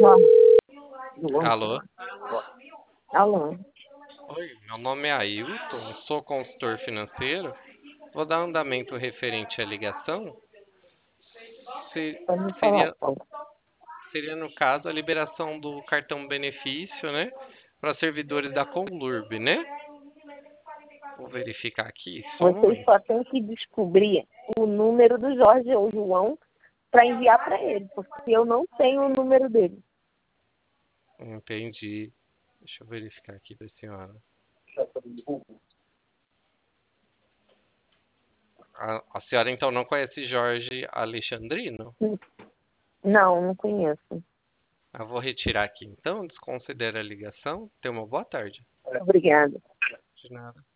Alô? Alô? Oi, meu nome é Ailton, sou consultor financeiro. Vou dar andamento referente à ligação. Pode me falar, Seria, por favor. seria, no caso, a liberação do cartão benefício, né? Para servidores da Conlurb, né? Vou verificar aqui, só um Vocês momento. só têm que descobrir o número do Jorge ou João para enviar para ele, porque eu não tenho o número dele. Entendi. Deixa eu verificar aqui da senhora. A senhora então não conhece Jorge Alexandrino? Não conheço. Eu vou retirar aqui então, desconsidera a ligação. Tenha uma boa tarde. Obrigada. De nada.